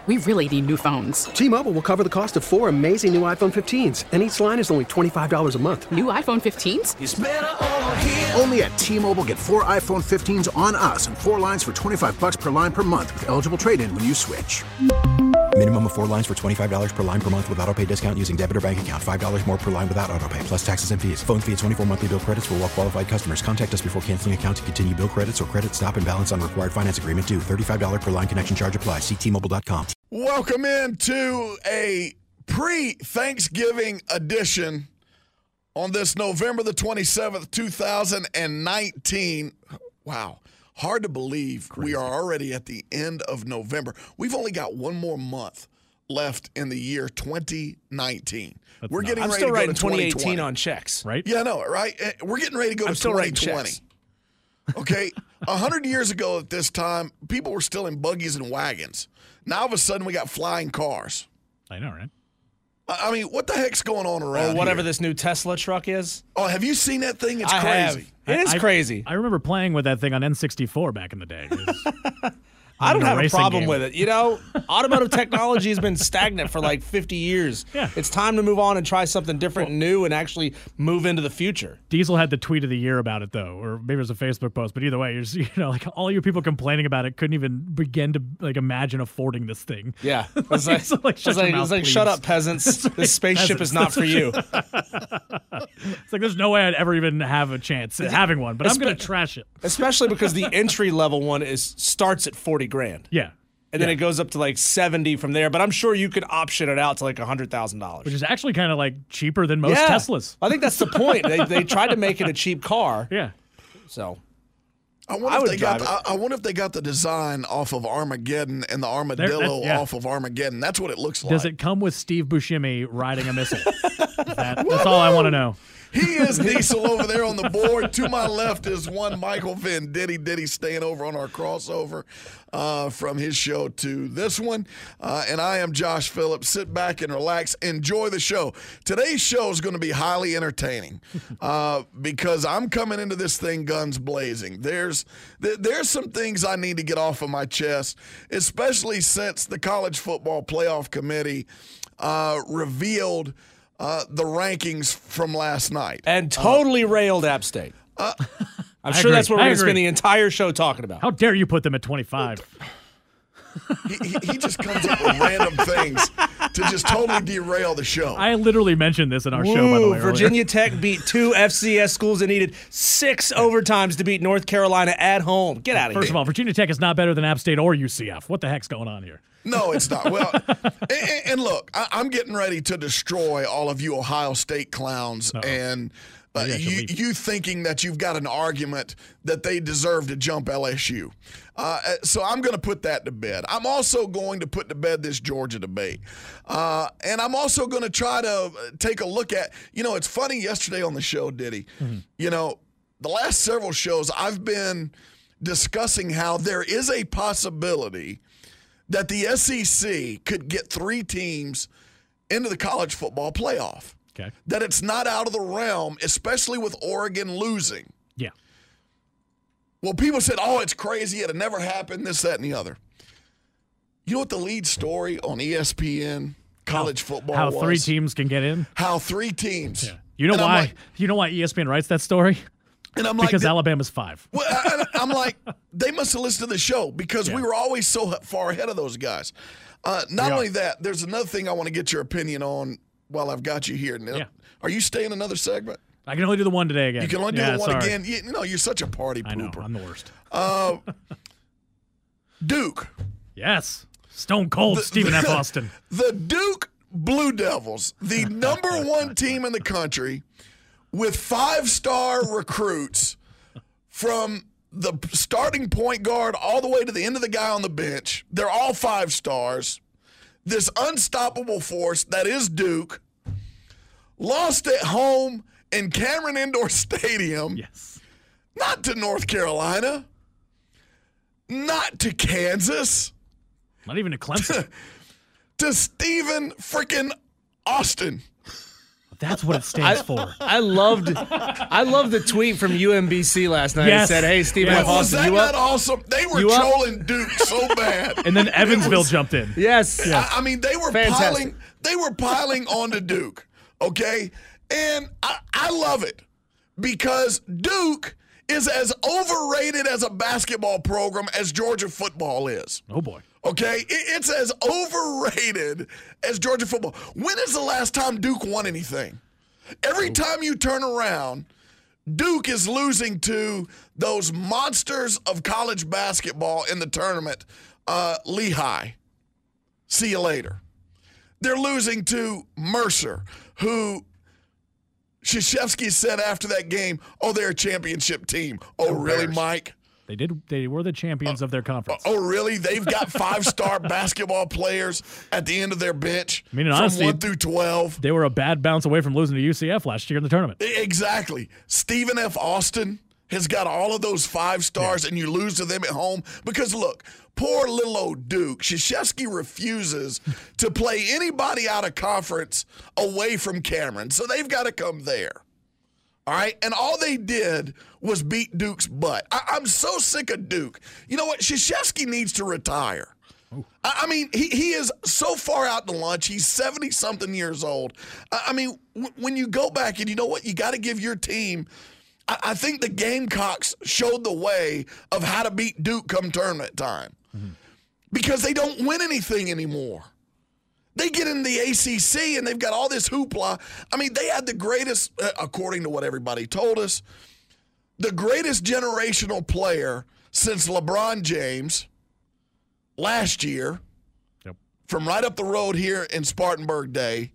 We really need new phones. T-Mobile will cover the cost of 4 amazing new iPhone 15s, and each line is only $25 a month. New iPhone 15s? It's better over here. Only at T-Mobile, get 4 iPhone 15s on us and 4 lines for $25 per line per month with eligible trade-in when you switch. Minimum of 4 lines for $25 per line per month with autopay discount using debit or bank account. $5 more per line without autopay, plus taxes and fees. Phone fee at 24 monthly bill credits for well-qualified customers. Contact us before canceling account to continue bill credits or credit stop and balance on required finance agreement due. $35 per line connection charge applies. See T-Mobile.com. Welcome into a pre-Thanksgiving edition on this November the 27th, 2019. Wow. Hard to believe we are already at the end of November. We've only got one more month left in the year 2019. We're getting I'm ready still to go writing to 2018 on checks, right? Yeah, I know, right? We're getting ready to go to 2020. Okay, 100 years ago at this time, people were still in buggies and wagons. Now, all of a sudden, we got flying cars. I know, right? I mean, what the heck's going on around Or whatever here? this new Tesla truck is. Oh, have you seen that thing? It's I crazy. Have. It is crazy. I remember playing with that thing on N64 back in the day. I don't have a racing problem game. with it. You know, automotive technology has been stagnant for like 50 years. Yeah. It's time to move on and try something different and new and actually move into the future. Diesel had the tweet of the year about it, though, or maybe it was a Facebook post. But either way, you're just, like all you people complaining about it couldn't even begin to like imagine affording this thing. Yeah, it's like, shut up, peasants. This spaceship is not for you. It's like there's no way I'd ever even have a chance at having one, but I'm going to trash it. Especially because the entry level one starts at $40,000. Yeah. And then it goes up to like 70 from there. But I'm sure you could option it out to like $100,000. Which is actually kind of like cheaper than most Teslas. I think that's the point. They tried to make it a cheap car. Yeah. So I wonder if they got the design off of Armageddon and the armadillo off of Armageddon. That's what it looks like. Does it come with Steve Buscemi riding a missile? That's all I want to know. He is Diesel over there on the board. To my left is one Michael Venditti. Diddy staying over on our crossover from his show to this one. And I am Josh Phillips. Sit back and relax. Enjoy the show. Today's show is going to be highly entertaining because I'm coming into this thing guns blazing. There's some things I need to get off of my chest, especially since the College Football Playoff Committee revealed the rankings from last night. And totally railed App State. I'm sure that's what we're going to spend the entire show talking about. How dare you put them at 25? He just comes up with random things to just totally derail the show. I literally mentioned this in our show, by the way. Virginia Tech beat 2 FCS schools and needed 6 overtimes to beat North Carolina at home. Get out of here. First of all, Virginia Tech is not better than App State or UCF. What the heck's going on here? No, it's not. Well, and look, I'm getting ready to destroy all of you Ohio State clowns and you thinking that you've got an argument that they deserve to jump LSU. So I'm going to put that to bed. I'm also going to put to bed this Georgia debate. And I'm also going to try to take a look at, it's funny yesterday on the show, Diddy, the last several shows I've been discussing how there is a possibility that the SEC could get 3 teams into the college football playoff. Okay. That it's not out of the realm, especially with Oregon losing. Yeah. Well, people said, it's crazy. It'll never happen, this, that, and the other. You know what the lead story on ESPN college football was? How 3 teams can get in? How 3 teams. Yeah. You know why? You know why ESPN writes that story? And I'm like, because Alabama's 5. Well, I'm like, they must have listened to the show because we were always so far ahead of those guys. Not only that, there's another thing I want to get your opinion on while I've got you here. Now, are you staying another segment? I can only do the one today again. You can only do the one again. You're such a party pooper. I know, I'm the worst. Duke. Yes. Stone Cold Stephen F. Austin. The Duke Blue Devils, the number 1 team in the country, with 5-star recruits from the starting point guard all the way to the end of the guy on the bench. They're all 5 stars. This unstoppable force that is Duke lost at home in Cameron Indoor Stadium. Yes. Not to North Carolina. Not to Kansas. Not even to Clemson. To Stephen freaking Austin. That's what it stands for. I loved the tweet from UMBC last night. Yes. It said, "Hey, Stephen F. Was Austin, that not awesome? They were trolling Duke so bad. And then Evansville jumped in. Yes. I mean, they were piling onto Duke, okay? And I love it because Duke is as overrated as a basketball program as Georgia football is. Oh, boy. Okay? It's as overrated as Georgia football. When is the last time Duke won anything? Every time you turn around, Duke is losing to those monsters of college basketball in the tournament, Lehigh. See you later. They're losing to Mercer, who Krzyzewski said after that game, they're a championship team. Oh, really, Mike? They were the champions of their conference. Oh, really? They've got 5-star basketball players at the end of their bench honestly, from 1 through 12. They were a bad bounce away from losing to UCF last year in the tournament. Exactly. Stephen F. Austin has got all of those 5 stars, and you lose to them at home. Because, look, poor little old Duke, Krzyzewski refuses to play anybody out of conference away from Cameron. So they've got to come there. All right? And all they did was beat Duke's butt. I'm so sick of Duke. You know what? Krzyzewski needs to retire. I mean, he is so far out to lunch. He's 70-something years old. I mean, when you go back and you know what? You got to give your team – I think the Gamecocks showed the way of how to beat Duke come tournament time because they don't win anything anymore. They get in the ACC, and they've got all this hoopla. I mean, they had the greatest, according to what everybody told us, the greatest generational player since LeBron James last year from right up the road here in Spartanburg Day,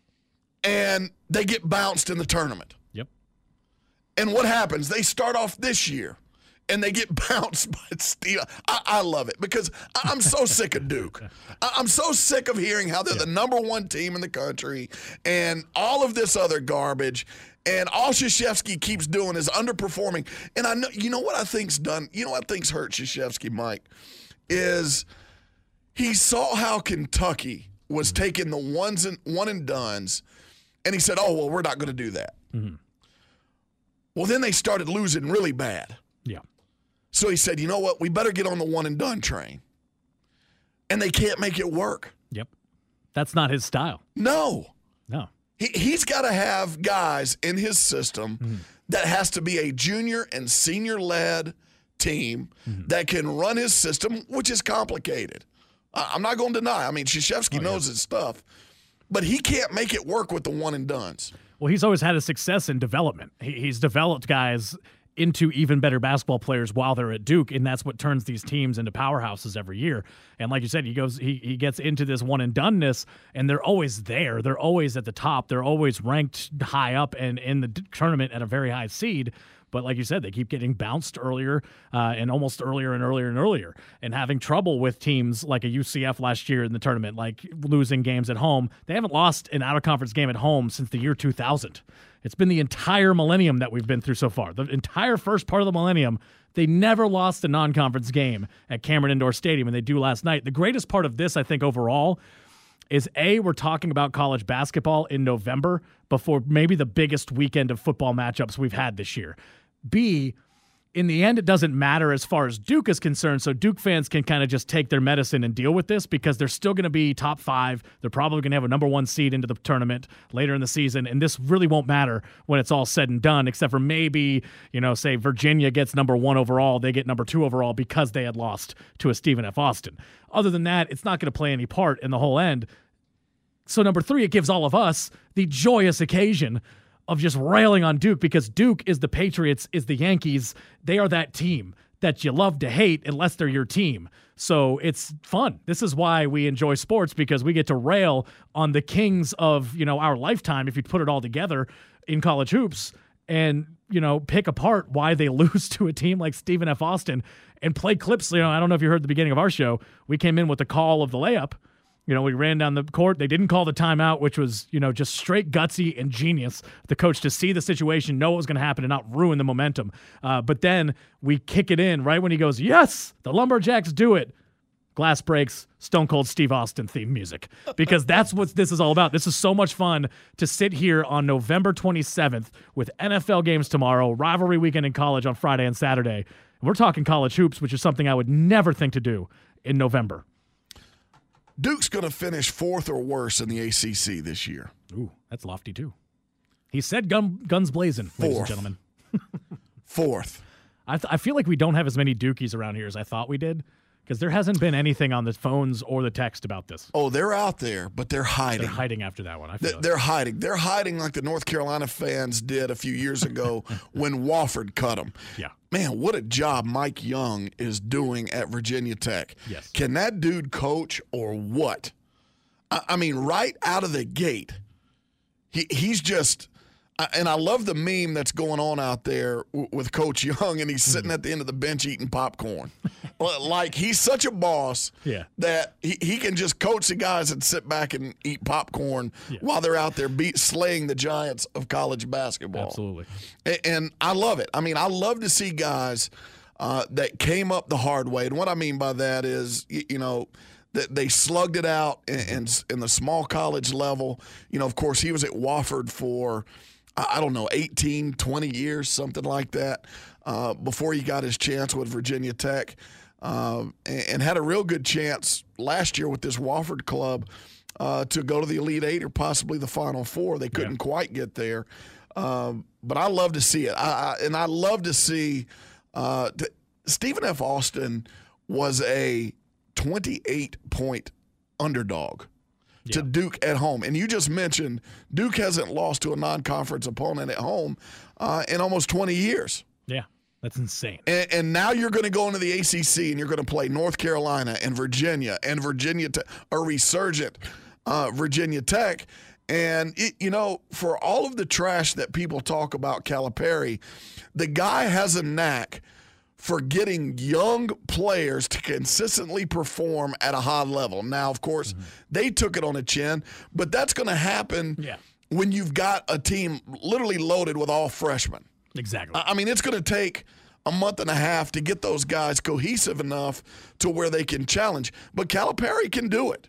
and they get bounced in the tournament. Yep. And what happens? They start off this year, and they get bounced by Steve. I love it because I'm so sick of Duke. I'm so sick of hearing how they're the number 1 team in the country and all of this other garbage. And all Krzyzewski keeps doing is underperforming. And I know, you know what I think's done? You know what I think's hurt Krzyzewski, Mike, is he saw how Kentucky was taking the one and dones, and he said, well, we're not going to do that. Mm-hmm. Well, then they started losing really bad. Yeah. So he said, you know what? We better get on the one and done train. And they can't make it work. Yep. That's not his style. No. He's got to have guys in his system that has to be a junior and senior-led team that can run his system, which is complicated. I'm not going to deny. I mean, Krzyzewski knows his stuff. But he can't make it work with the one and dones. Well, he's always had a success in development. He's developed guys into even better basketball players while they're at Duke, and that's what turns these teams into powerhouses every year. And like you said, he gets into this one and doneness, and they're always there. They're always at the top. They're always ranked high up and in the tournament at a very high seed. But like you said, they keep getting bounced earlier and almost earlier and earlier and earlier, and having trouble with teams like a UCF last year in the tournament, like losing games at home. They haven't lost an out-of-conference game at home since the year 2000. It's been the entire millennium that we've been through so far. The entire first part of the millennium, they never lost a non-conference game at Cameron Indoor Stadium, and they do last night. The greatest part of this, I think, overall, is we're talking about college basketball in November before maybe the biggest weekend of football matchups we've had this year. B, in the end, it doesn't matter as far as Duke is concerned, so Duke fans can kind of just take their medicine and deal with this because they're still going to be top 5. They're probably going to have a number 1 seed into the tournament later in the season, and this really won't matter when it's all said and done, except for maybe, say Virginia gets number 1 overall, they get number 2 overall because they had lost to a Stephen F. Austin. Other than that, it's not going to play any part in the whole end. So number 3, it gives all of us the joyous occasion of just railing on Duke because Duke is the Patriots, is the Yankees. They are that team that you love to hate unless they're your team. So it's fun. This is why we enjoy sports, because we get to rail on the kings of, our lifetime, if you put it all together in college hoops, and, pick apart why they lose to a team like Stephen F. Austin and play clips. I don't know if you heard the beginning of our show. We came in with the call of the layup. We ran down the court. They didn't call the timeout, which was, just straight gutsy and genius. The coach to see the situation, know what was going to happen, and not ruin the momentum. But then we kick it in right when he goes, yes, the Lumberjacks do it. glass breaks, Stone Cold Steve Austin theme music, because that's what this is all about. This is so much fun to sit here on November 27th with NFL games tomorrow, rivalry weekend in college on Friday and Saturday. We're talking college hoops, which is something I would never think to do in November. Duke's going to finish 4th or worse in the ACC this year. Ooh, that's lofty too. He said guns blazing, ladies and gentlemen. 4th. I feel like we don't have as many Dukies around here as I thought we did, because there hasn't been anything on the phones or the text about this. Oh, they're out there, but they're hiding. They're hiding after that one. I feel they're hiding. They're hiding like the North Carolina fans did a few years ago when Wofford cut them. Yeah. Man, what a job Mike Young is doing at Virginia Tech. Yes. Can that dude coach or what? I mean, right out of the gate, he's just – and I love the meme that's going on out there with Coach Young, and he's sitting at the end of the bench eating popcorn. Like, he's such a boss that he can just coach the guys and sit back and eat popcorn while they're out there slaying the giants of college basketball. Absolutely. And I love it. I mean, I love to see guys that came up the hard way. And what I mean by that is, that they slugged it out in the small college level. Of course, he was at Wofford for – I don't know, 18, 20 years, something like that, before he got his chance with Virginia Tech, and had a real good chance last year with this Wofford club to go to the Elite Eight or possibly the Final Four. They couldn't quite get there. But I love to see it. I love to see Stephen F. Austin was a 28-point underdog to Duke at home. And you just mentioned Duke hasn't lost to a non-conference opponent at home in almost 20 years. Yeah, that's insane. And now you're going to go into the ACC and you're going to play North Carolina and Virginia Tech, a resurgent Virginia Tech. And, for all of the trash that people talk about Calipari, the guy has a knack for getting young players to consistently perform at a high level. Now, of course, they took it on the chin, but that's going to happen when you've got a team literally loaded with all freshmen. Exactly. I mean, it's going to take a month and a half to get those guys cohesive enough to where they can challenge. But Calipari can do it.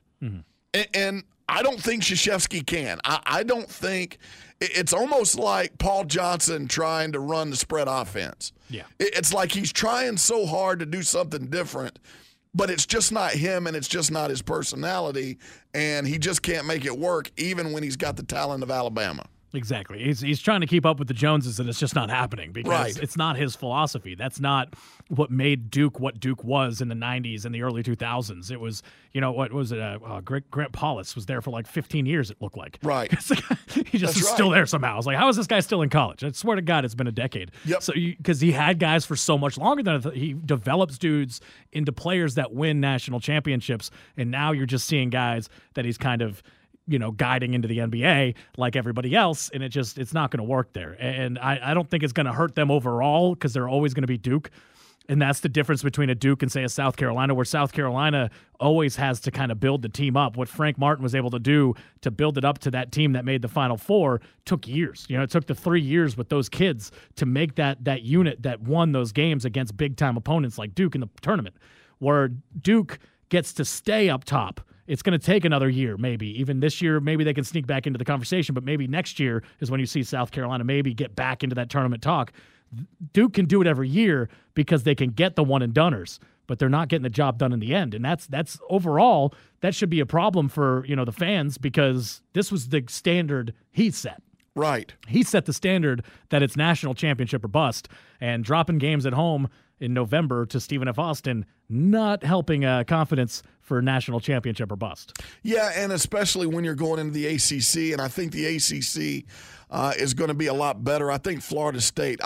And I don't think Krzyzewski can. I don't think – it's almost like Paul Johnson trying to run the spread offense. Yeah. It's like he's trying so hard to do something different, but it's just not him and it's just not his personality, and he just can't make it work even when he's got the talent of Alabama. Exactly. He's trying to keep up with the Joneses, and it's just not happening because it's not his philosophy. That's not what made Duke what Duke was in the 90s and the early 2000s. It was, what was it? Grant Paulus was there for like 15 years, it looked like. Right. He just is still there somehow. I was like, how is this guy still in college? I swear to God, it's been a decade. Yep. So because he had guys for so much longer than he develops dudes into players that win national championships, and now you're just seeing guys that he's kind of – guiding into the NBA like everybody else, and it's not going to work there. And I don't think it's going to hurt them overall because they're always going to be Duke. And that's the difference between a Duke and, say, a South Carolina, where South Carolina always has to kind of build the team up. What Frank Martin was able to do to build it up to that team that made the Final Four took years. It took the 3 years with those kids to make that unit that won those games against big-time opponents like Duke in the tournament, where Duke gets to stay up top. It's going to take another year, maybe. Even this year, maybe they can sneak back into the conversation, but maybe next year is when you see South Carolina maybe get back into that tournament talk. Duke can do it every year because they can get the one-and-doners, but they're not getting the job done in the end. And that's overall, that should be a problem for, the fans, because this was the standard he set. Right. He set the standard that it's national championship or bust, and dropping games at home in November to Stephen F. Austin, not helping confidence for national championship or bust. Yeah, and especially when you're going into the ACC, and I think the ACC is going to be a lot better. I think Florida State,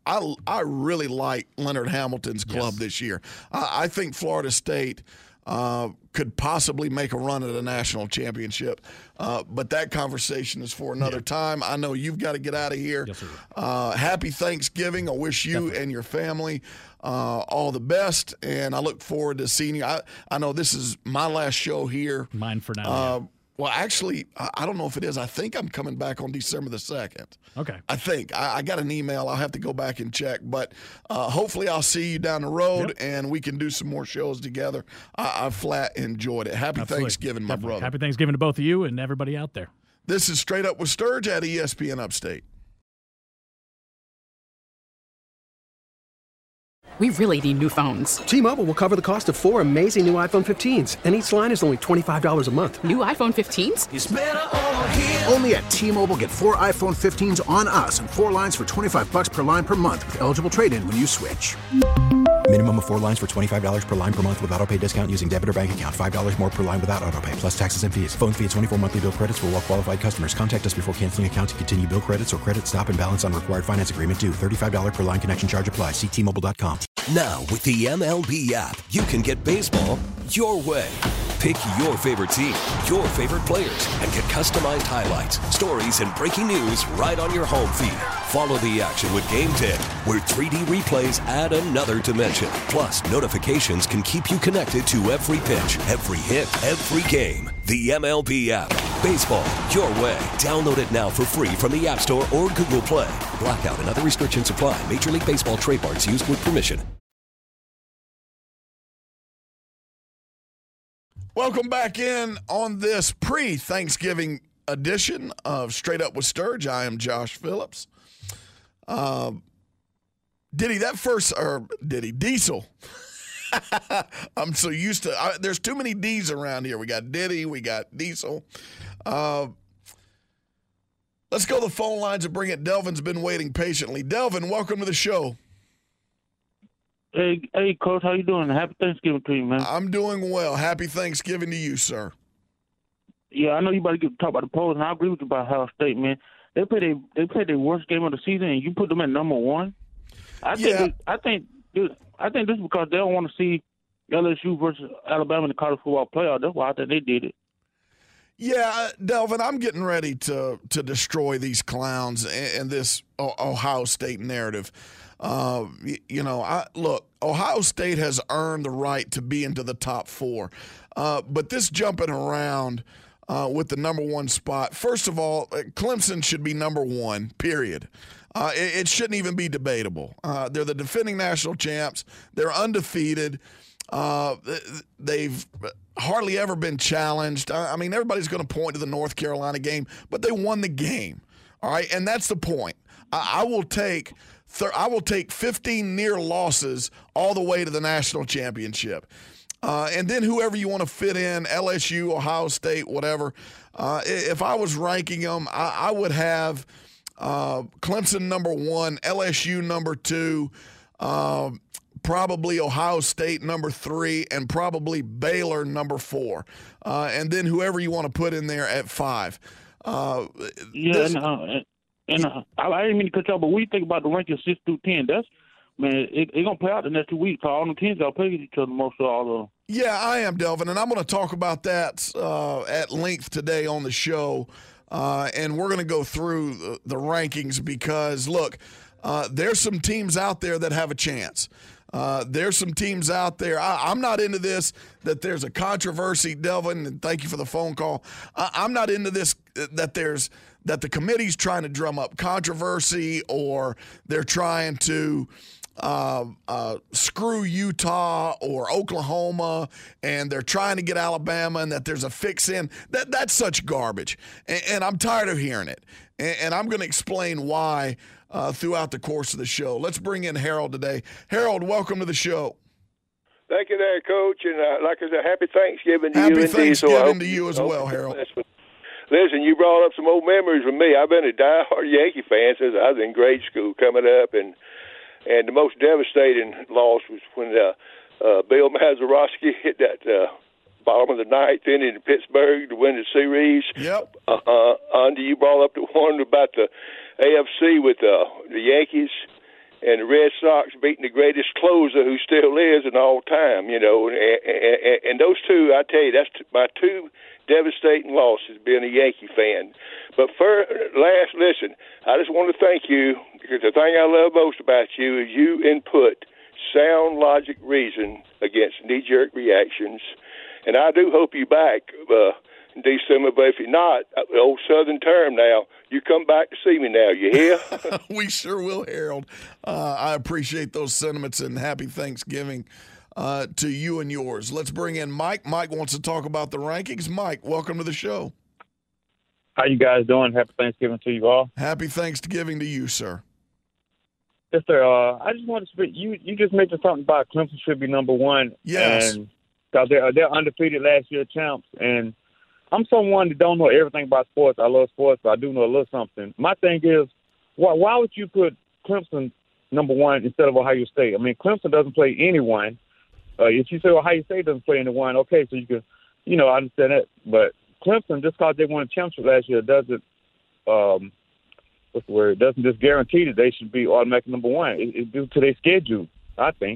I really like Leonard Hamilton's club this year. I think Florida State could possibly make a run at a national championship. But that conversation is for another time. I know you've got to get out of here. Yes, sir. Happy Thanksgiving. I wish you and your family all the best, and I look forward to seeing you. I know this is my last show here. Mine for now. Well, actually, I don't know if it is. I think I'm coming back on December the 2nd. Okay. I think. I got an email. I'll have to go back and check. But hopefully I'll see you down the road, and we can do some more shows together. I flat enjoyed it. Happy Thanksgiving, my brother. Happy Thanksgiving to both of you and everybody out there. This is Straight Up with Sturge at ESPN Upstate. We really need new phones. T-Mobile will cover the cost of 4 amazing new iPhone 15s, and each line is only $25 a month. New iPhone 15s? It's better over here. Only at T-Mobile, get 4 iPhone 15s on us and 4 lines for $25 per line per month with eligible trade-in when you switch. Minimum of 4 lines for $25 per line per month with autopay discount using debit or bank account. $5 more per line without autopay, plus taxes and fees. Phone fee at 24 monthly bill credits for well-qualified customers. Contact us before canceling account to continue bill credits or credit stop and balance on required finance agreement due. $35 per line connection charge applies. See T-Mobile.com. Now, with the MLB app, you can get baseball your way. Pick your favorite team, your favorite players, and get customized highlights, stories, and breaking news right on your home feed. Follow the action with Game 10, where 3D replays add another dimension. Plus, notifications can keep you connected to every pitch, every hit, every game. The MLB app. Baseball your way. Download it now for free from the App Store or Google Play. Blackout and other restrictions apply. Major League Baseball trademarks used with permission. Welcome back in on this pre-Thanksgiving edition of Straight Up with Sturge. I am Josh Phillips. Diesel. I'm so used to there's too many D's around here. We got Diddy, we got Diesel. Let's go to the phone lines and bring it. Delvin's been waiting patiently. Delvin, welcome to the show. Hey, Coach, how you doing? Happy Thanksgiving to you, man. I'm doing well. Happy Thanksgiving to you, sir. Yeah, I know you about to talk about the polls, and I agree with you about Ohio State, man. They played their worst game of the season, and you put them at number one. I think this is because they don't want to see LSU versus Alabama in the college football playoff. That's why I think they did it. Yeah, Delvin, I'm getting ready to destroy these clowns and this Ohio State narrative. Look, Ohio State has earned the right to be into the top 4. But this jumping around with the number 1 spot, first of all, Clemson should be number 1, period. It shouldn't even be debatable. They're the defending national champs. They're undefeated. They've hardly ever been challenged. I mean, everybody's going to point to the North Carolina game, but they won the game. All right, and that's the point. I will take 15 near losses all the way to the national championship. And then whoever you want to fit in, LSU, Ohio State, whatever. If I was ranking them, I would have Clemson number 1, LSU number 2, probably Ohio State number 3, and probably Baylor number 4. And then whoever you want to put in there at 5. I didn't mean to cut you off, but what do you think about the ranking 6 through 10? That's, man, it's going to play out the next 2 weeks. All the teams got to play each other most of all of them. Yeah, I am, Delvin, and I'm going to talk about that at length today on the show. And we're going to go through the rankings because, look, there's some teams out there that have a chance. There's some teams out there. I'm not into this, that there's a controversy, Delvin, and thank you for the phone call. I'm not into this, that the committee's trying to drum up controversy or they're trying to screw Utah or Oklahoma and they're trying to get Alabama and that there's a fix-in. That's such garbage, and I'm tired of hearing it. And I'm going to explain why throughout the course of the show. Let's bring in Harold today. Harold, welcome to the show. Thank you there, Coach. And like I said, happy Thanksgiving to you. Happy Thanksgiving to you as well, Harold. Listen, you brought up some old memories with me. I've been a diehard Yankee fan since I was in grade school coming up, and the most devastating loss was when Bill Mazeroski hit that bottom of the ninth inning in Pittsburgh to win the series. Yep. Andy, you brought up the one about the AFC with the Yankees and the Red Sox beating the greatest closer who still is in all time, you know. And those two, I tell you, that's my two devastating losses being a Yankee fan. But listen, I just want to thank you because the thing I love most about you is you input sound logic reason against knee-jerk reactions. And I do hope you back in December. But if you're not, the old Southern term now, you come back to see me now. You hear? We sure will, Harold. I appreciate those sentiments, and happy Thanksgiving to you and yours. Let's bring in Mike. Mike wants to talk about the rankings. Mike, welcome to the show. How you guys doing? Happy Thanksgiving to you all. Happy Thanksgiving to you, sir. Yes, sir. I just want to speak. You just mentioned something about Clemson should be number one. Yes. Because they're undefeated last year champs. And I'm someone that don't know everything about sports. I love sports, but I do know a little something. My thing is, why would you put Clemson number one instead of Ohio State? I mean, Clemson doesn't play anyone. If you say Ohio State doesn't play anyone, okay, so you can, I understand that. But Clemson, just because they won a championship last year, doesn't doesn't just guarantee that they should be automatic number one. It's due to their schedule, I think.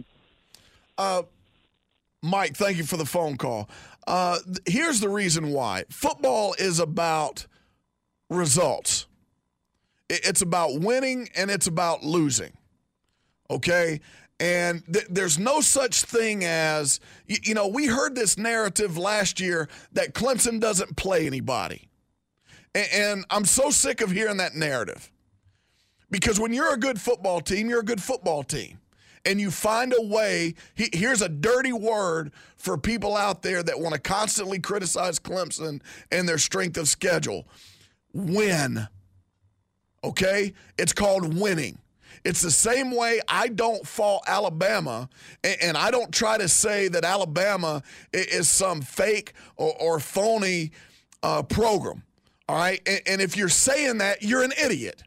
Mike, thank you for the phone call. Here's the reason why. Football is about results. It's about winning and it's about losing, okay? And there's no such thing as, we heard this narrative last year that Clemson doesn't play anybody. And I'm so sick of hearing that narrative. Because when you're a good football team, you're a good football team. And you find a way. Here's a dirty word for people out there that want to constantly criticize Clemson and their strength of schedule. Win. Okay? It's called winning. It's the same way I don't fault Alabama, and I don't try to say that Alabama is some fake or phony program. All right? And if you're saying that, you're an idiot.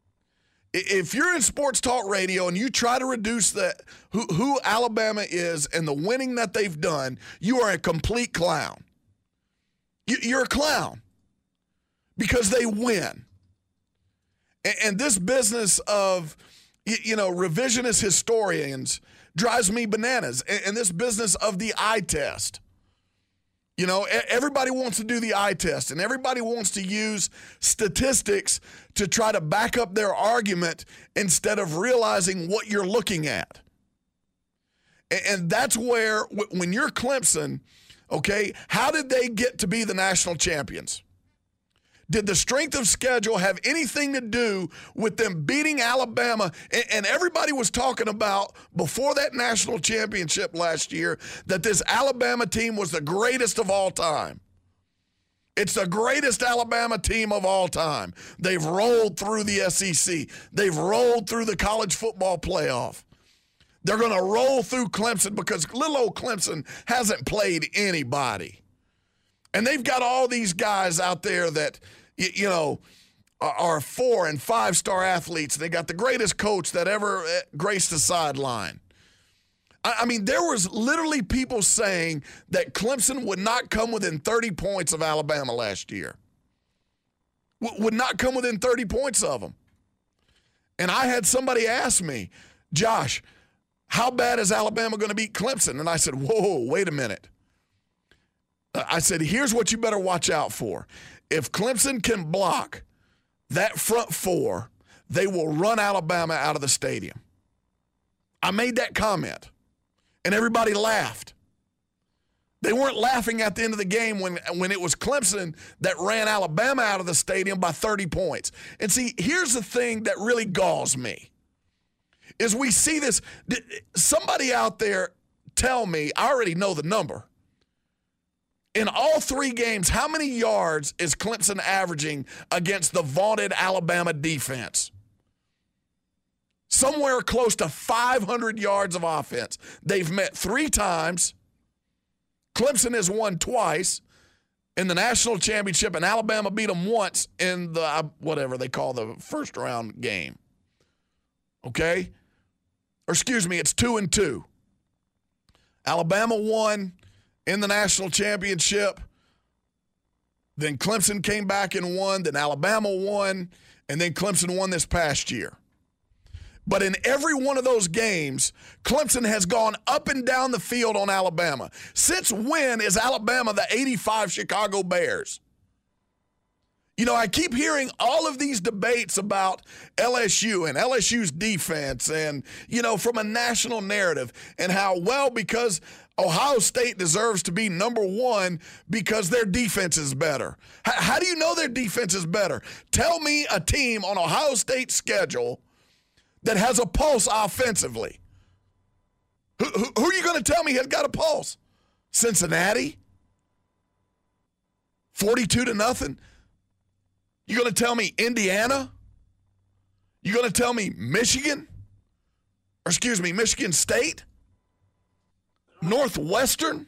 If you're in sports talk radio and you try to reduce who Alabama is and the winning that they've done, you are a complete clown. You're a clown because they win. And this business of, revisionist historians drives me bananas. And this business of the eye test. Everybody wants to do the eye test, and everybody wants to use statistics to try to back up their argument instead of realizing what you're looking at. And that's where, when you're Clemson, okay, how did they get to be the national champions? Did the strength of schedule have anything to do with them beating Alabama? And everybody was talking about, before that national championship last year, that this Alabama team was the greatest of all time. It's the greatest Alabama team of all time. They've rolled through the SEC. They've rolled through the college football playoff. They're going to roll through Clemson because little old Clemson hasn't played anybody. And they've got all these guys out there that, are 4- and 5-star athletes. They got the greatest coach that ever graced the sideline. I mean, there was literally people saying that Clemson would not come within 30 points of Alabama last year. Would not come within 30 points of them. And I had somebody ask me, Josh, how bad is Alabama going to beat Clemson? And I said, whoa, wait a minute. I said, here's what you better watch out for. If Clemson can block that front four, they will run Alabama out of the stadium. I made that comment, and everybody laughed. They weren't laughing at the end of the game when it was Clemson that ran Alabama out of the stadium by 30 points. And see, here's the thing that really galls me, is we see this. Somebody out there tell me, I already know the number. In all 3 games, how many yards is Clemson averaging against the vaunted Alabama defense? Somewhere close to 500 yards of offense. They've met 3 times. Clemson has won twice in the national championship, and Alabama beat them once in the, whatever they call the first round game. Okay? Or excuse me, it's 2-2. Alabama won in the national championship. Then Clemson came back and won. Then Alabama won. And then Clemson won this past year. But in every one of those games, Clemson has gone up and down the field on Alabama. Since when is Alabama the 85 Chicago Bears? I keep hearing all of these debates about LSU and LSU's defense and, from a national narrative and how, because Ohio State deserves to be number one because their defense is better. How do you know their defense is better? Tell me a team on Ohio State's schedule that has a pulse offensively. Who are you going to tell me has got a pulse? Cincinnati? 42-0? You going to tell me Indiana? You going to tell me Michigan? Or excuse me, Michigan State? Northwestern?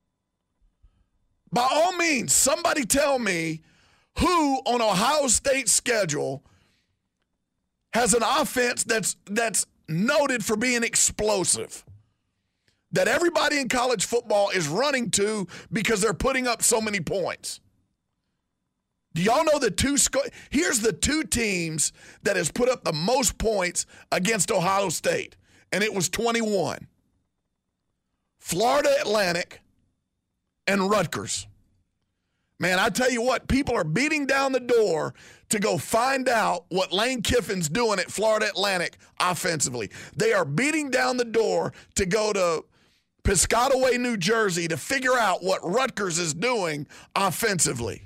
By all means, somebody tell me who on Ohio State's schedule has an offense that's noted for being explosive, that everybody in college football is running to because they're putting up so many points. Do y'all know here's the two teams that has put up the most points against Ohio State, and it was 21. Florida Atlantic and Rutgers. Man, I tell you what, people are beating down the door to go find out what Lane Kiffin's doing at Florida Atlantic offensively. They are beating down the door to go to Piscataway, New Jersey to figure out what Rutgers is doing offensively.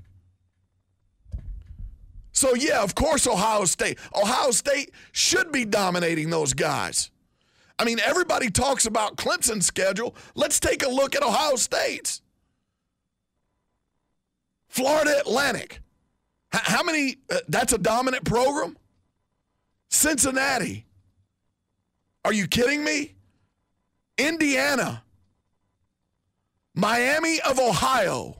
So, yeah, of course, Ohio State should be dominating those guys. I mean, everybody talks about Clemson's schedule. Let's take a look at Ohio State's. Florida Atlantic. How many? That's a dominant program? Cincinnati. Are you kidding me? Indiana. Miami of Ohio.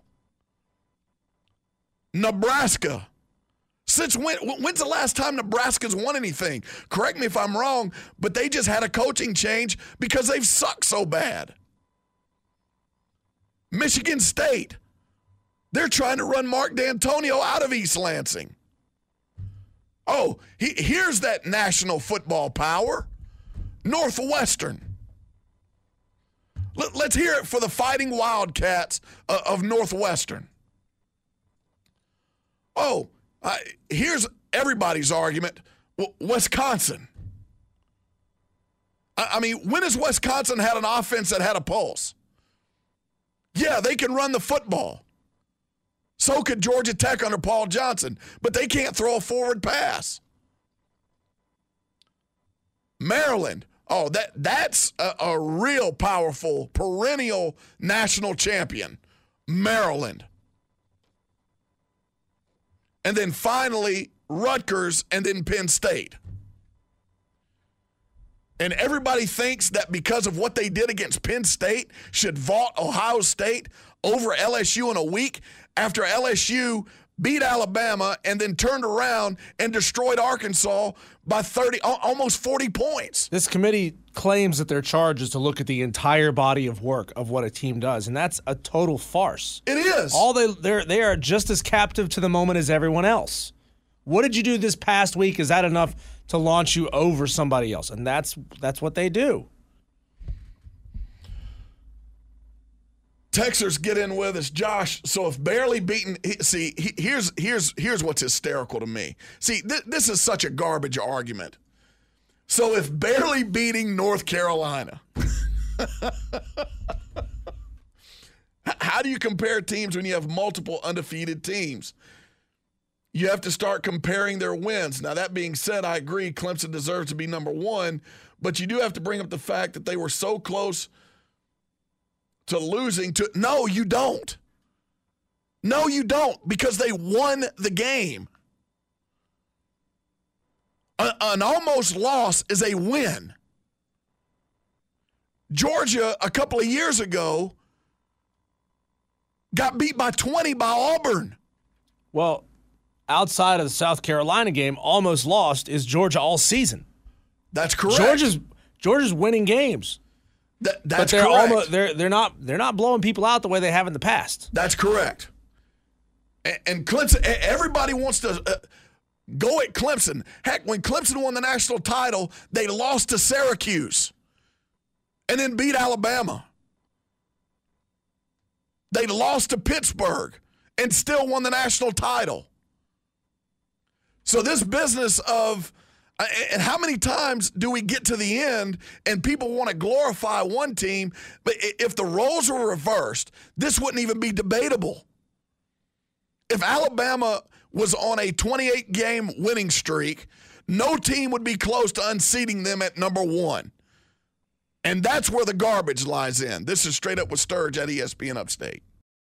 Nebraska. Since when's the last time Nebraska's won anything? Correct me if I'm wrong, but they just had a coaching change because they've sucked so bad. Michigan State. They're trying to run Mark D'Antonio out of East Lansing. Oh, here's that national football power. Northwestern. Let's hear it for the Fighting Wildcats of Northwestern. Oh, here's everybody's argument. Wisconsin. I mean, when has Wisconsin had an offense that had a pulse? Yeah, they can run the football. So could Georgia Tech under Paul Johnson, but they can't throw a forward pass. Maryland. Oh, that's a real powerful, perennial national champion. Maryland. And then finally, Rutgers, and then Penn State. And everybody thinks that because of what they did against Penn State should vault Ohio State over LSU in a week after LSU beat Alabama and then turned around and destroyed Arkansas by almost 40 points. This committee claims that their charge is to look at the entire body of work of what a team does, and that's a total farce. It is. They are just as captive to the moment as everyone else. What did you do this past week? Is that enough to launch you over somebody else? And that's what they do. Texers get in with us, Josh. So if barely beaten, here's what's hysterical to me. See, this is such a garbage argument. So if barely beating North Carolina, how do you compare teams when you have multiple undefeated teams? You have to start comparing their wins. Now, that being said, I agree Clemson deserves to be number one, but you do have to bring up the fact that they were so close to losing to – no, you don't. No, you don't, because they won the game. An almost loss is a win. Georgia, a couple of years ago, got beat by 20 by Auburn. Well, outside of the South Carolina game, almost lost is Georgia all season. That's correct. Georgia's winning games. That's correct. They're not blowing people out the way they have in the past. That's correct. And Clemson, everybody wants to go at Clemson. Heck, when Clemson won the national title, they lost to Syracuse and then beat Alabama. They lost to Pittsburgh and still won the national title. So this business of And how many times do we get to the end and people want to glorify one team, but if the roles were reversed, this wouldn't even be debatable. If Alabama was on a 28-game winning streak, no team would be close to unseating them at number 1. And that's where the garbage lies in. This is Straight Up with Sturge at ESPN Upstate.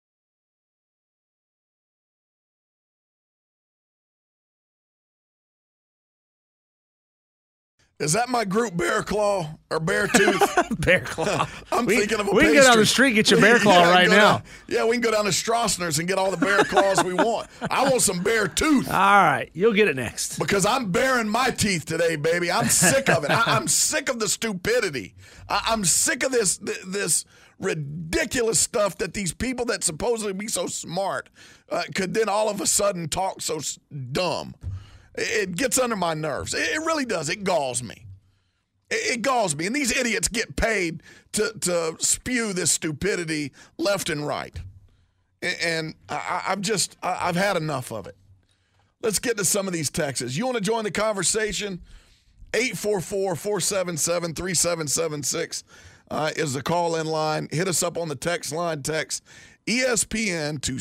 Is that my group Bear Claw or Bear Tooth? Bear Claw. I'm thinking of a We can go down the street and get your Bear Claw right now. We can go down to Stroessner's and get all the Bear Claws we want. I want some Bear Tooth. All right. You'll get it next. Because I'm baring my teeth today, baby. I'm sick of it. I'm sick of the stupidity. I'm sick of this ridiculous stuff that these people that supposedly be so smart could then all of a sudden talk so dumb. It gets under my nerves. It really does. It galls me. It galls me. And these idiots get paid to spew this stupidity left and right. And I've had enough of it. Let's get to some of these texts. You want to join the conversation? 844-477-3776 is the call-in line. Hit us up on the text line. Text ESPN to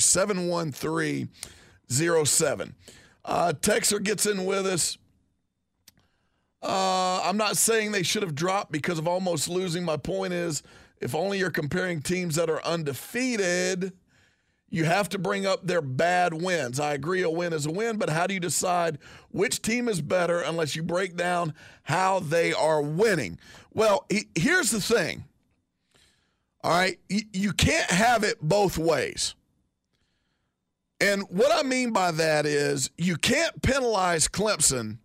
71307. Texter gets in with us. I'm not saying they should have dropped because of almost losing. My point is, if only you're comparing teams that are undefeated, you have to bring up their bad wins. I agree a win is a win, but how do you decide which team is better unless you break down how they are winning? Well, here's the thing. All right, you can't have it both ways. And what I mean by that is you can't penalize Clemson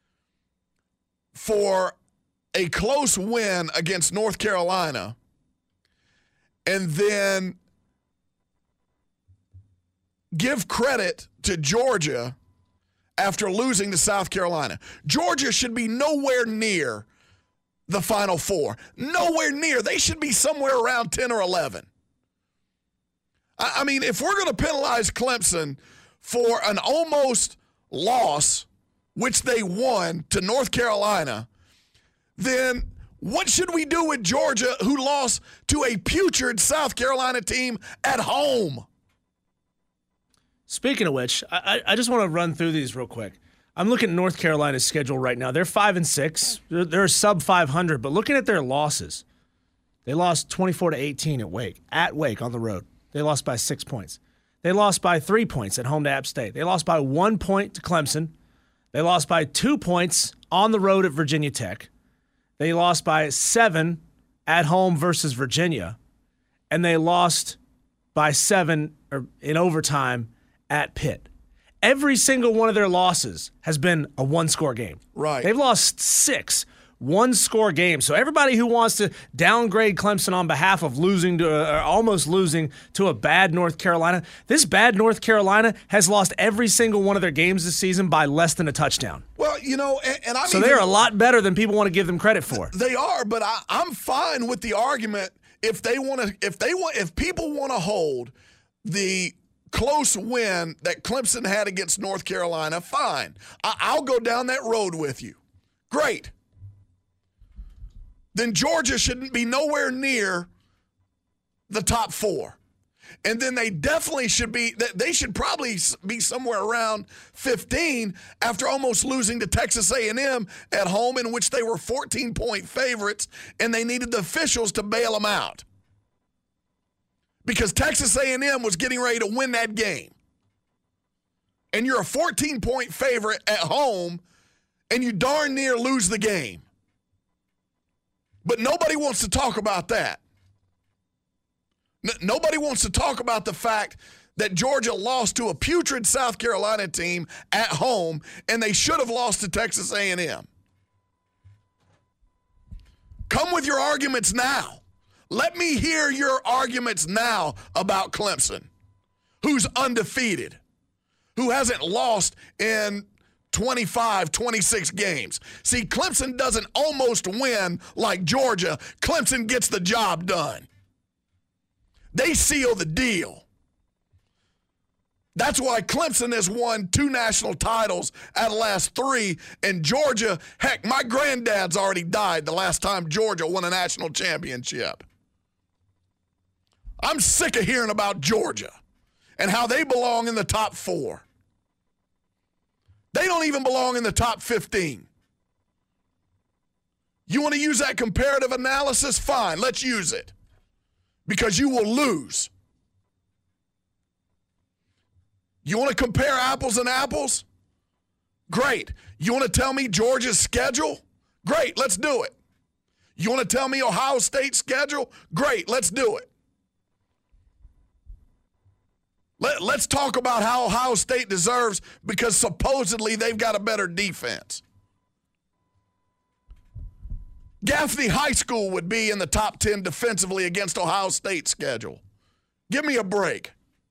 for a close win against North Carolina and then give credit to Georgia after losing to South Carolina. Georgia should be nowhere near the Final Four. Nowhere near. They should be somewhere around 10 or 11. I mean, if we're going to penalize Clemson for an almost loss, which they won to North Carolina, then what should we do with Georgia, who lost to a putrid South Carolina team at home? Speaking of which, I just want to run through these real quick. I'm looking at North Carolina's schedule right now. They're 5-6. They're sub 500, but looking at their losses, they lost 24-18 at Wake on the road. They lost by 6 points. They lost by 3 points at home to App State. They lost by 1 point to Clemson. They lost by 2 points on the road at Virginia Tech. They lost by 7 at home versus Virginia. And they lost by 7 in overtime at Pitt. Every single one of their losses has been a one-score game. Right. They've lost 6 one-score games. So everybody who wants to downgrade Clemson on behalf of losing to or almost losing to a bad North Carolina, this bad North Carolina has lost every single one of their games this season by less than a touchdown. Well, you know, and I'm so they're a lot better than people want to give them credit for. They are, but I'm fine with the argument if people want to hold the close win that Clemson had against North Carolina, fine. I'll go down that road with you. Great. Then Georgia shouldn't be nowhere near the top 4. And then they definitely they should probably be somewhere around 15 after almost losing to Texas A&M at home, in which they were 14-point favorites, and they needed the officials to bail them out. Because Texas A&M was getting ready to win that game. And you're a 14-point favorite at home, and you darn near lose the game. But nobody wants to talk about that. Nobody wants to talk about the fact that Georgia lost to a putrid South Carolina team at home, and they should have lost to Texas A&M. Come with your arguments now. Let me hear your arguments now about Clemson, who's undefeated, who hasn't lost in 25, 26 games. See, Clemson doesn't almost win like Georgia. Clemson gets the job done. They seal the deal. That's why Clemson has won 2 national titles out of the last 3. And Georgia, heck, my granddad's already died the last time Georgia won a national championship. I'm sick of hearing about Georgia and how they belong in the top 4. They don't even belong in the top 15. You want to use that comparative analysis? Fine, let's use it. Because you will lose. You want to compare apples and apples? Great. You want to tell me Georgia's schedule? Great, let's do it. You want to tell me Ohio State's schedule? Great, let's do it. Let's talk about how Ohio State deserves because supposedly they've got a better defense. Gaffney High School would be in the top 10 defensively against Ohio State's schedule. Give me a break.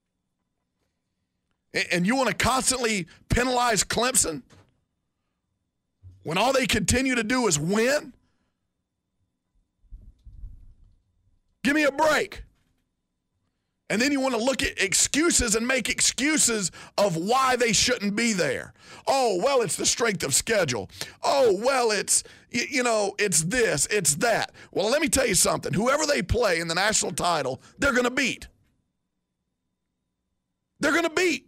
And you want to constantly penalize Clemson when all they continue to do is win? Give me a break. And then you want to look at excuses and make excuses of why they shouldn't be there. Oh, well, it's the strength of schedule. Oh, well, it's, it's this, it's that. Well, let me tell you something. Whoever they play in the national title, they're going to beat. They're going to beat.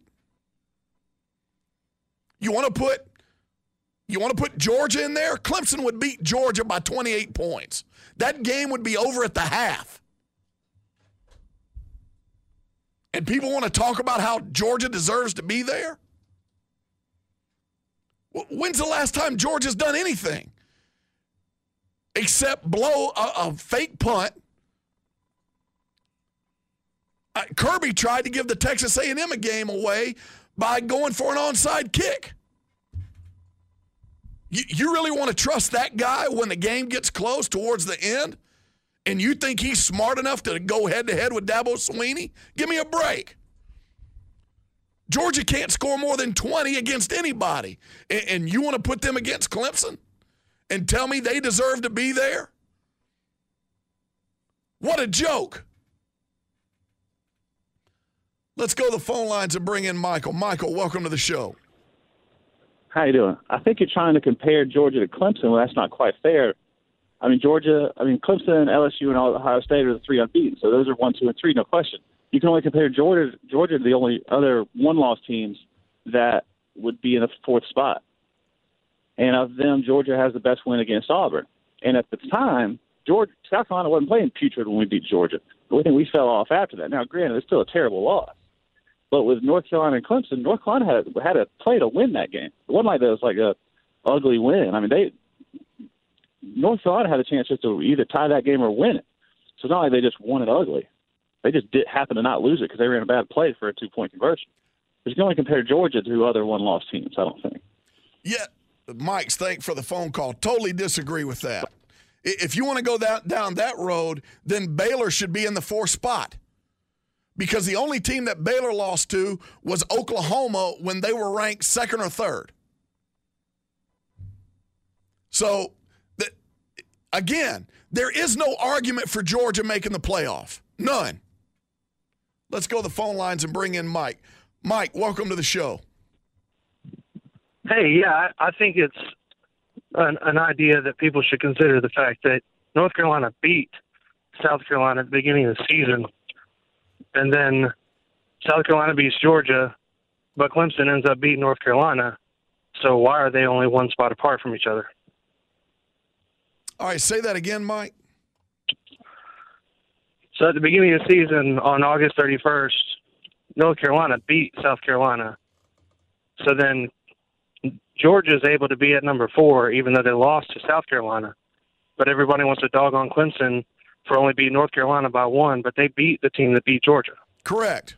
You want to put Georgia in there? Clemson would beat Georgia by 28 points. That game would be over at the half. And people want to talk about how Georgia deserves to be there? When's the last time Georgia's done anything except blow a fake punt? Kirby tried to give the Texas A&M a game away by going for an onside kick. You really want to trust that guy when the game gets close towards the end? And you think he's smart enough to go head-to-head with Dabo Swinney? Give me a break. Georgia can't score more than 20 against anybody. And you want to put them against Clemson and tell me they deserve to be there? What a joke. Let's go to the phone lines and bring in Michael. Michael, welcome to the show. How you doing? I think you're trying to compare Georgia to Clemson. Well, that's not quite fair. Clemson, LSU, and Ohio State are the 3 unbeaten. So those are 1, 2, and 3, no question. You can only compare Georgia to the only other one-loss teams that would be in the 4th spot. And of them, Georgia has the best win against Auburn. And at the time, South Carolina wasn't playing putrid when we beat Georgia. But we think we fell off after that. Now, granted, it's still a terrible loss. But with North Carolina and Clemson, North Carolina had a play to win that game. It wasn't like that was like a ugly win. North Carolina had a chance just to either tie that game or win it. So it's not like they just won it ugly. They just did happen to not lose it because they ran a bad play for a 2-point conversion. But you can only compare Georgia to other one-loss teams, I don't think. Yeah, Mike's thanks for the phone call. Totally disagree with that. If you want to go down that road, then Baylor should be in the 4th spot. Because the only team that Baylor lost to was Oklahoma when they were ranked 2nd or 3rd. So, again, there is no argument for Georgia making the playoff. None. Let's go to the phone lines and bring in Mike. Mike, welcome to the show. Hey, yeah, I think it's an idea that people should consider the fact that North Carolina beat South Carolina at the beginning of the season, and then South Carolina beats Georgia, but Clemson ends up beating North Carolina. So why are they only 1 spot apart from each other? All right, say that again, Mike. So at the beginning of the season, on August 31st, North Carolina beat South Carolina. So then Georgia is able to be at number 4, even though they lost to South Carolina. But everybody wants to dog on Clemson for only beating North Carolina by 1, but they beat the team that beat Georgia. Correct.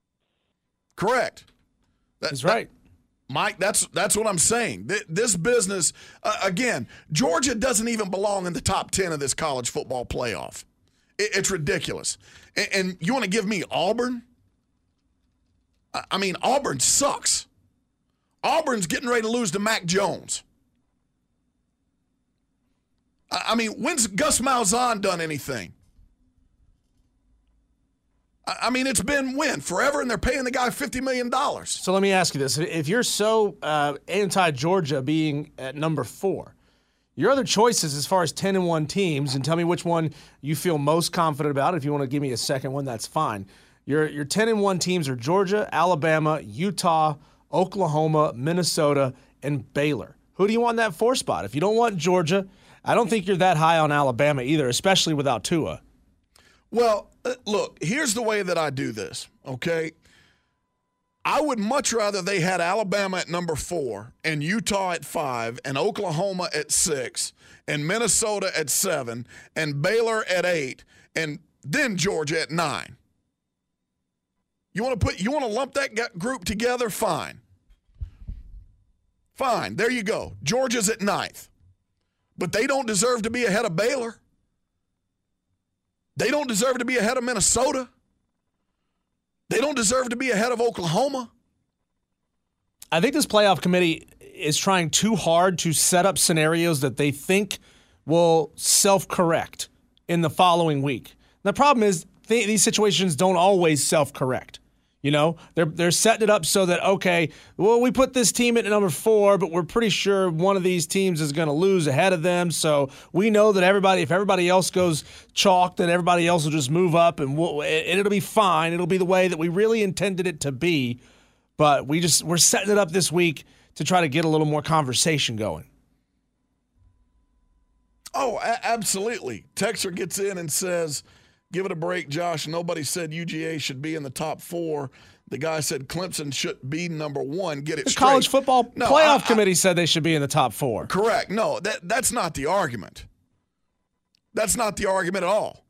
That's right. Mike, that's what I'm saying. This business, again, Georgia doesn't even belong in the top 10 of this college football playoff. It's ridiculous. And you want to give me Auburn? Auburn sucks. Auburn's getting ready to lose to Mac Jones. When's Gus Malzahn done anything? I mean, it's been forever, and they're paying the guy $50 million. So let me ask you this. If you're so anti-Georgia being at number 4, your other choices as far as 10-1 teams, and tell me which one you feel most confident about. If you want to give me a second one, that's fine. Your 10-1 teams are Georgia, Alabama, Utah, Oklahoma, Minnesota, and Baylor. Who do you want in that 4 spot? If you don't want Georgia, I don't think you're that high on Alabama either, especially without Tua. Well, look, here's the way that I do this, okay? I would much rather they had Alabama at number 4 and Utah at 5 and Oklahoma at 6 and Minnesota at 7 and Baylor at 8 and then Georgia at 9. You want to lump that group together? Fine. Fine. There you go. Georgia's at 9th. But they don't deserve to be ahead of Baylor. They don't deserve to be ahead of Minnesota. They don't deserve to be ahead of Oklahoma. I think this playoff committee is trying too hard to set up scenarios that they think will self-correct in the following week. The problem is these situations don't always self-correct. You know, they're setting it up so that, okay, well, we put this team at number 4, but we're pretty sure one of these teams is going to lose ahead of them. So we know that if everybody else goes chalk, then everybody else will just move up and it'll be fine. It'll be the way that we really intended it to be. But we're setting it up this week to try to get a little more conversation going. Oh, absolutely. Texter gets in and says, give it a break, Josh. Nobody said UGA should be in the top 4. The guy said Clemson should be number 1. Get it the straight. College Football Playoff Committee said they should be in the top 4. Correct. No, that's not the argument. That's not the argument at all.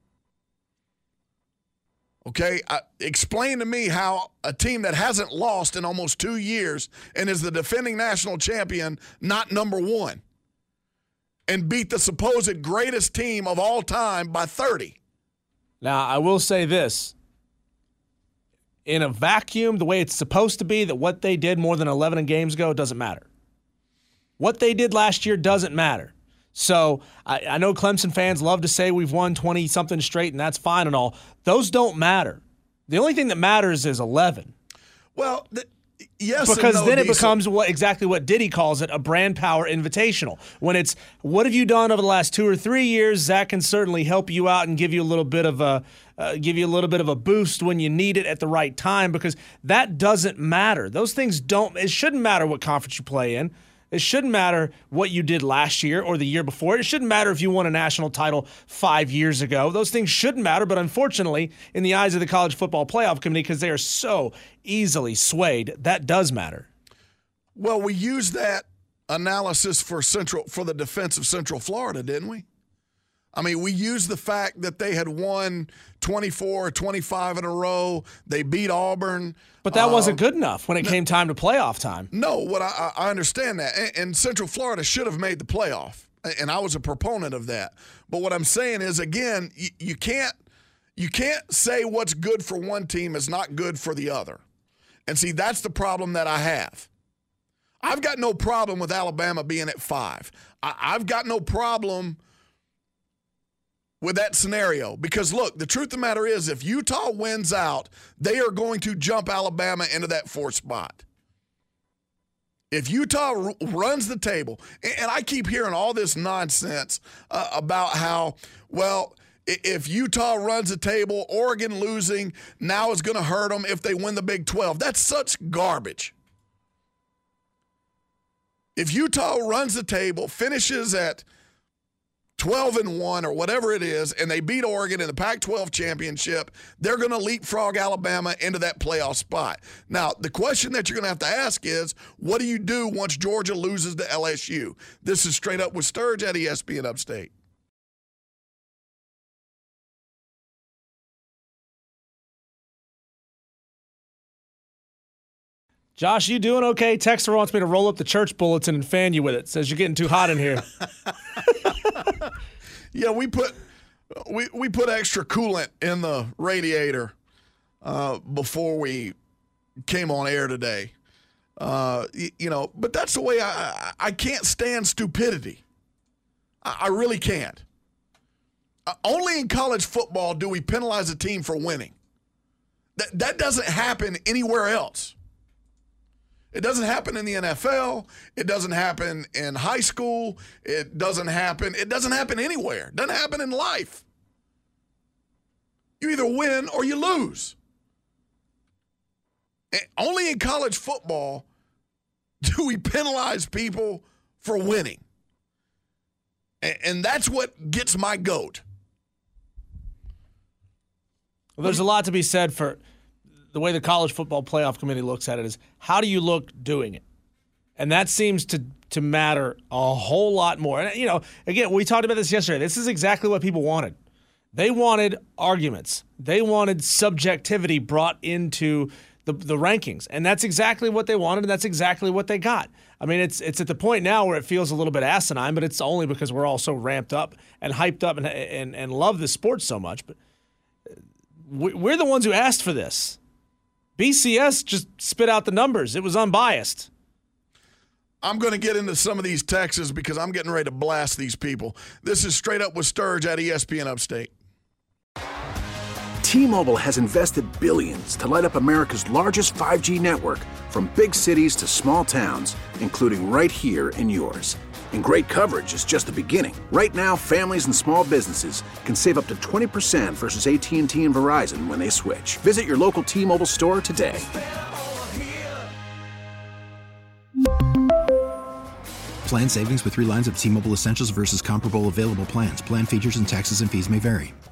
Okay? Explain to me how a team that hasn't lost in almost 2 years and is the defending national champion, not number 1, and beat the supposed greatest team of all time by 30. Now, I will say this. In a vacuum, the way it's supposed to be, that what they did more than 11 games ago doesn't matter. What they did last year doesn't matter. So I know Clemson fans love to say we've won 20-something straight, and that's fine and all. Those don't matter. The only thing that matters is 11. Well, yes, because and no, then it Diesel. becomes exactly what Diddy calls it, a brand power invitational. When it's, what have you done over the last 2 or 3 years? That can certainly help you out and give you a little bit of a boost when you need it at the right time, because that doesn't matter. Those things don't. It shouldn't matter what conference you play in. It shouldn't matter what you did last year or the year before. It shouldn't matter if you won a national title 5 years ago. Those things shouldn't matter, but unfortunately, in the eyes of the College Football Playoff Committee, because they are so easily swayed, that does matter. Well, we used that analysis for the defense of Central Florida, didn't we? I mean, we used the fact that they had won 24 or 25 in a row. They beat Auburn. But that wasn't good enough when it came time to playoff time. No, I understand that. And Central Florida should have made the playoff. And I was a proponent of that. But what I'm saying is, again, you can't say what's good for one team is not good for the other. And see, that's the problem that I have. I've got no problem with Alabama being at 5. I've got no problem with that scenario, because look, the truth of the matter is, if Utah wins out, they are going to jump Alabama into that 4th spot. If Utah runs the table, and I keep hearing all this nonsense about how, well, if Utah runs the table, Oregon losing now is going to hurt them if they win the Big 12. That's such garbage. If Utah runs the table, finishes at 12-1 or whatever it is, and they beat Oregon in the Pac-12 championship, they're going to leapfrog Alabama into that playoff spot. Now, the question that you're going to have to ask is, what do you do once Georgia loses to LSU? This is Straight Up with Sturge at ESPN Upstate. Josh, you doing okay? Texter wants me to roll up the church bulletin and fan you with it. Says you're getting too hot in here. Yeah, we put extra coolant in the radiator before we came on air today. But that's the way I can't stand stupidity. I really can't. Only in college football do we penalize a team for winning. That doesn't happen anywhere else. It doesn't happen in the NFL. It doesn't happen in high school. It doesn't happen anywhere. It doesn't happen in life. You either win or you lose. And only in college football do we penalize people for winning. And that's what gets my goat. Well, there's a lot to be said for the way the College Football Playoff Committee looks at it is how do you look doing it? And that seems to matter a whole lot more. And, again, we talked about this yesterday. This is exactly what people wanted. They wanted arguments. They wanted subjectivity brought into the rankings. And that's exactly what they wanted, and that's exactly what they got. I mean, it's at the point now where it feels a little bit asinine, but it's only because we're all so ramped up and hyped up and love this sport so much. But we're the ones who asked for this. BCS just spit out the numbers. It was unbiased. I'm going to get into some of these texts because I'm getting ready to blast these people. This is Straight Up with Sturge at ESPN Upstate. T-Mobile has invested billions to light up America's largest 5G network, from big cities to small towns, including right here in yours. And great coverage is just the beginning. Right now, families and small businesses can save up to 20% versus AT&T and Verizon when they switch. Visit your local T-Mobile store today. Plan savings with 3 lines of T-Mobile Essentials versus comparable available plans. Plan features and taxes and fees may vary.